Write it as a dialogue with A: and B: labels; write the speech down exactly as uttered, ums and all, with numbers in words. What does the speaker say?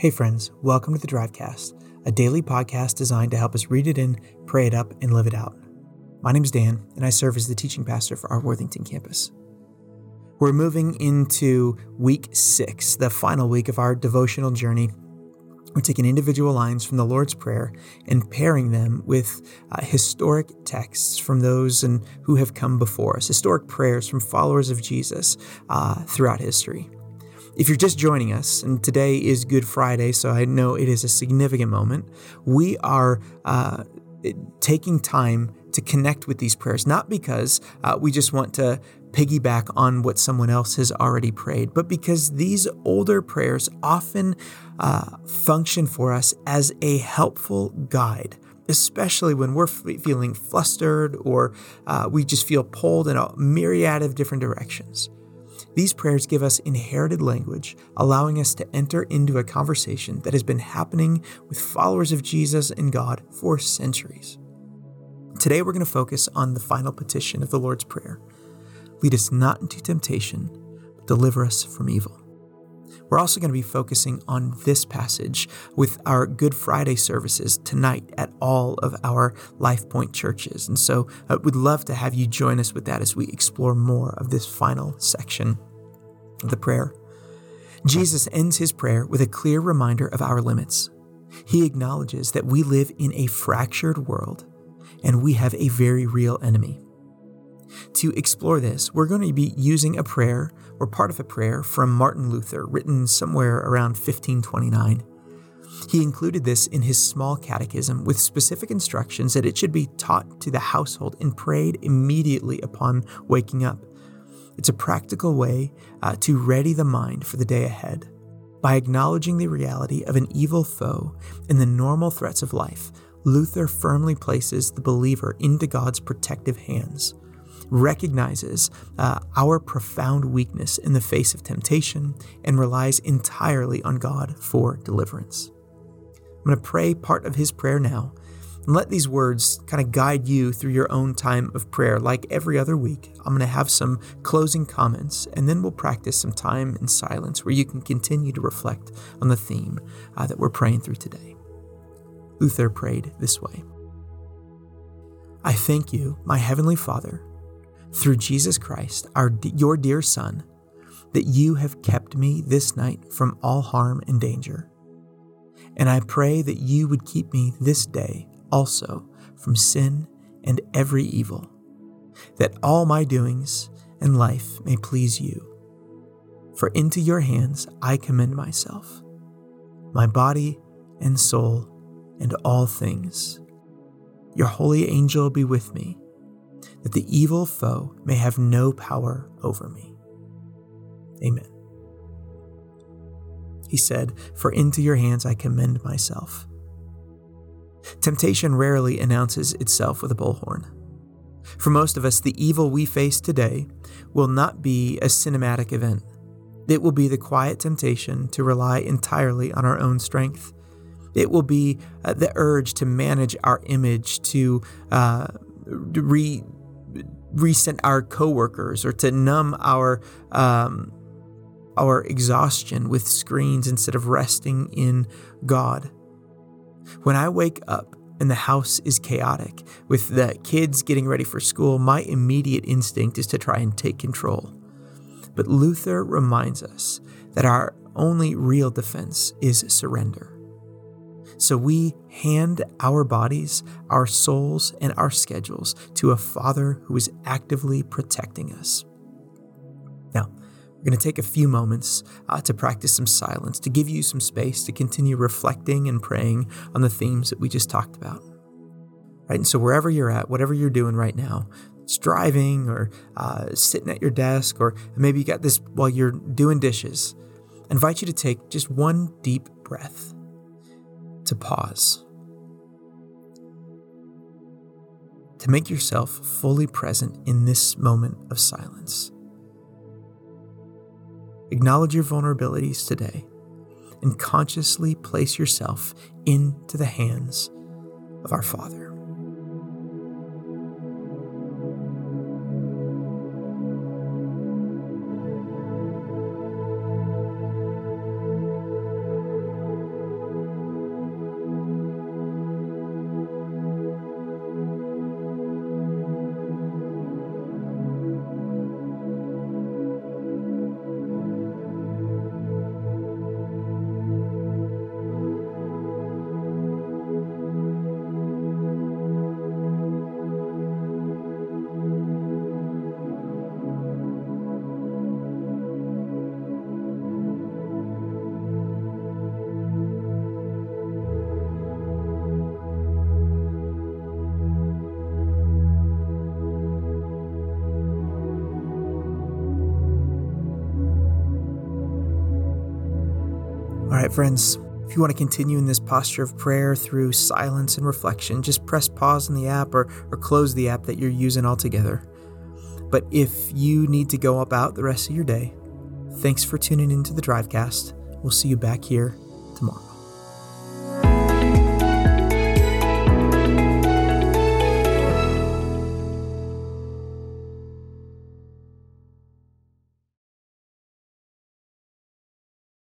A: Hey friends, welcome to the Drivecast, a daily podcast designed to help us read it in, pray it up, and live it out. My name is Dan, and I serve as the teaching pastor for our Worthington campus. We're moving into week six, the final week of our devotional journey. We're taking individual lines from the Lord's Prayer and pairing them with uh, historic texts from those and who have come before us, historic prayers from followers of Jesus uh, throughout history. If you're just joining us, and today is Good Friday, so I know it is a significant moment, we are uh, taking time to connect with these prayers, not because uh, we just want to piggyback on what someone else has already prayed, but because these older prayers often uh, function for us as a helpful guide, especially when we're f- feeling flustered or uh, we just feel pulled in a myriad of different directions. These prayers give us inherited language, allowing us to enter into a conversation that has been happening with followers of Jesus and God for centuries. Today, we're going to focus on the final petition of the Lord's Prayer. Lead us not into temptation, but deliver us from evil. We're also going to be focusing on this passage with our Good Friday services tonight at all of our Life Point churches. And so I would love to have you join us with that as we explore more of this final section of the prayer. Jesus ends his prayer with a clear reminder of our limits. He acknowledges that we live in a fractured world and we have a very real enemy. To explore this, we're going to be using a prayer or part of a prayer from Martin Luther, written somewhere around fifteen twenty-nine. He included this in his small catechism with specific instructions that it should be taught to the household and prayed immediately upon waking up. It's a practical way uh, to ready the mind for the day ahead. By acknowledging the reality of an evil foe and the normal threats of life, Luther firmly places the believer into God's protective hands, recognizes uh, our profound weakness in the face of temptation, and relies entirely on God for deliverance. I'm going to pray part of his prayer now, and let these words kind of guide you through your own time of prayer. Like every other week, I'm going to have some closing comments, and then we'll practice some time in silence where you can continue to reflect on the theme uh, that we're praying through today. Luther prayed this way. I thank you, my heavenly Father, through Jesus Christ, our your dear Son, that you have kept me this night from all harm and danger. And I pray that you would keep me this day also from sin and every evil, that all my doings and life may please you. For into your hands I commend myself, my body and soul and all things. Your holy angel be with me, that the evil foe may have no power over me. Amen. He said, for into your hands I commend myself. Temptation rarely announces itself with a bullhorn. For most of us, the evil we face today will not be a cinematic event. It will be the quiet temptation to rely entirely on our own strength. It will be uh, the urge to manage our image, to uh, re resent our coworkers, or to numb our um, our exhaustion with screens instead of resting in God. When I wake up and the house is chaotic, with the kids getting ready for school, my immediate instinct is to try and take control. But Luther reminds us that our only real defense is surrender. So we hand our bodies, our souls, and our schedules to a Father who is actively protecting us. Now, we're going to take a few moments uh, to practice some silence, to give you some space to continue reflecting and praying on the themes that we just talked about. Right? And so wherever you're at, whatever you're doing right now, it's driving or uh, sitting at your desk, or maybe you got this while you're doing dishes, I invite you to take just one deep breath, to pause, to make yourself fully present in this moment of silence. Acknowledge your vulnerabilities today and consciously place yourself into the hands of our Father. friends, if you want to continue in this posture of prayer through silence and reflection, just press pause on the app or, or close the app that you're using altogether. But if you need to go about the rest of your day, thanks for tuning into the Drivecast. We'll see you back here tomorrow.